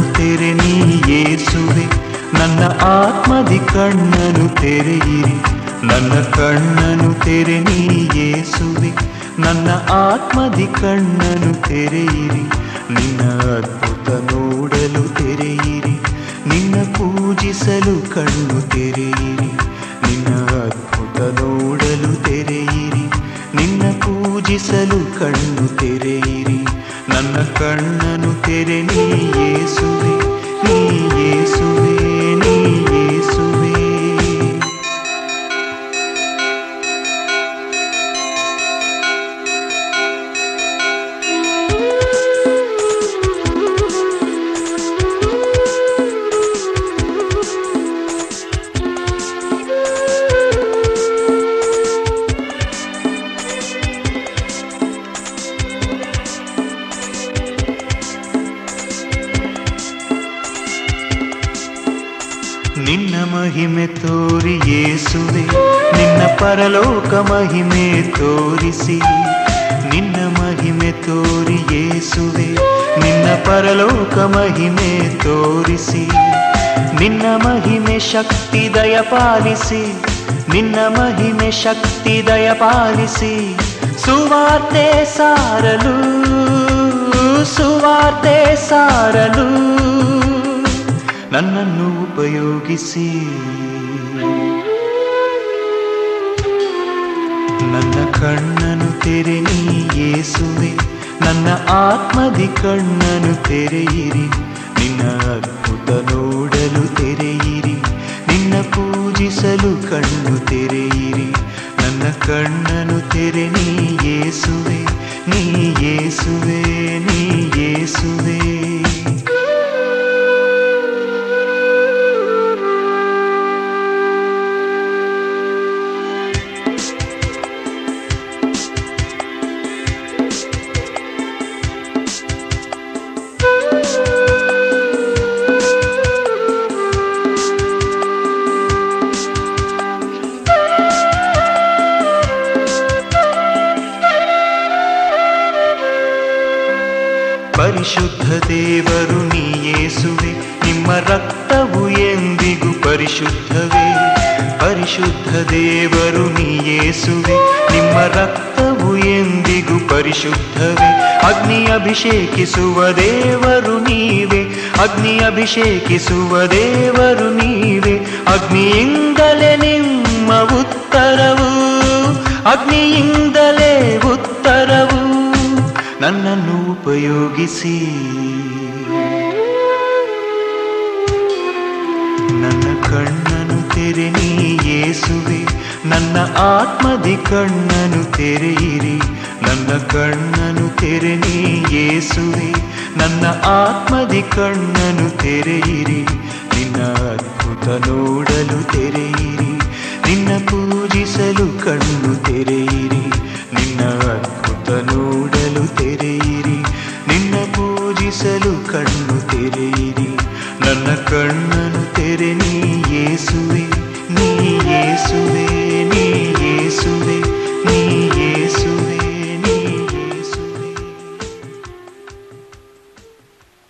ಕಣ್ಣನು ತೆರೆ ನೀ ಯೇಸುವೆ, ನನ್ನ ಆತ್ಮದಿ ಕಣ್ಣನು ತೆರೆಯಿರಿ. ನನ್ನ ಕಣ್ಣನು ತೆರೆ ನೀ ಯೇಸುವೆ, ನನ್ನ ಆತ್ಮದಿ ಕಣ್ಣನು ತೆರೆಯಿರಿ. ನಿನ್ನ ಅದ್ಭುತ ನೋಡಲು ತೆರೆಯಿರಿ, ನಿನ್ನ ಪೂಜಿಸಲು ಕಣ್ಣು ತೆರೆಯಿರಿ. ನಿನ್ನ ಅದ್ಭುತ ನೋಡಲು ತೆರೆಯಿರಿ, ನಿನ್ನ ಪೂಜಿಸಲು ಕಣ್ಣು ತೆರೆಯಿರಿ. ನನ್ನ ಕಣ್ಣನು ತೆರೆ ನೀ ಯೇಸುವೆ, ನೀ ಯೇಸುವೆ, ನೀ ಯೇಸುವೆ. ನಿನ್ನ ಮಹಿಮೆ ತೋರಿ ಯೇಸುವೆ, ನಿನ್ನ ಪರಲೋಕ ಮಹಿಮೆ ತೋರಿಸಿ. ನಿನ್ನ ಮಹಿಮೆ ತೋರಿ ಯೇಸುವೆ, ನಿನ್ನ ಪರಲೋಕ ಮಹಿಮೆ ತೋರಿಸಿ. ನಿನ್ನ ಮಹಿಮೆ ಶಕ್ತಿ ದಯಪಾಲಿಸಿ, ನಿನ್ನ ಮಹಿಮೆ ಶಕ್ತಿ ದಯಪಾಲಿಸಿ. ಸುವಾರ್ತೆ ಸಾರಲು, ಸುವಾರ್ತೆ ಸಾರಲು ನನ್ನನ್ನು ಉಪಯೋಗಿಸಿ. ನನ್ನ ಕಣ್ಣನು ತೆರೆ ನೀ ಯೇಸುವೆ, ನನ್ನ ಆತ್ಮದಿ ಕಣ್ಣನು ತೆರೆಯಿರಿ. ನಿನ್ನ ಅದ್ಭುತ ನೋಡಲು ತೆರೆಯಿರಿ, ನಿನ್ನ ಪೂಜಿಸಲು ಕಣ್ಣು ತೆರೆಯಿರಿ. ನನ್ನ ಕಣ್ಣನು ತೆರೆ ನೀ ಯೇಸುವೆ, ನೀ ಯೇಸುವೆ, ನೀ ಯೇಸುವೆ. ಪರಿಶುದ್ಧ ದೇವರು ನೀ ಯೇಸುವೆ, ನಿಮ್ಮ ರಕ್ತವು ಎಂದಿಗೂ ಪರಿಶುದ್ಧವೇ. ಪರಿಶುದ್ಧ ದೇವರು ನೀ ಯೇಸುವೆ, ನಿಮ್ಮ ರಕ್ತವು ಎಂದಿಗೂ ಪರಿಶುದ್ಧವೇ. ಅಗ್ನಿ ಅಭಿಷೇಕಿಸುವ ದೇವರು ನೀವೇ, ಅಗ್ನಿ ಅಭಿಷೇಕಿಸುವ ದೇವರು ನೀವೇ. ಅಗ್ನಿಯಿಂದಲೇ ನಿಮ್ಮ ಉತ್ತರವು, ಅಗ್ನಿಯಿಂದಲೇ ಉತ್ತರವು. ನನ್ನನ್ನು ಉಪಯೋಗಿಸಿ. ನನ್ನ ಕಣ್ಣನು ತೆರೆ ನೀ ಯೇಸುವೆ, ನನ್ನ ಆತ್ಮದಿ ಕಣ್ಣನು ತೆರೆಯಿರಿ. ನನ್ನ ಕಣ್ಣನು ತೆರೆ ನೀ ಯೇಸುವೆ, ನನ್ನ ಆತ್ಮದಿ ಕಣ್ಣನು ತೆರೆಯಿರಿ. ನಿನ್ನ ಅದ್ಭುತ ನೋಡಲು ತೆರೆಯಿರಿ, ನಿನ್ನ ಪೂಜಿಸಲು ಕಣ್ಣು ತೆರೆಯಿರಿ. ನಿನ್ನ ಅದ್ಭುತ ನೋಡಲು ತೆರೆಯಿರಿ, ನಿನ್ನ ಪೂಜಿಸಲು ಕಣ್ಣು ತೆರೆಯಿರಿ. ನನ್ನ ಕಣ್ಣನು ತೆರೆ ನೀ ಯೇಸುವೆ, ನೀ ಯೇಸುವೆ, ನೀ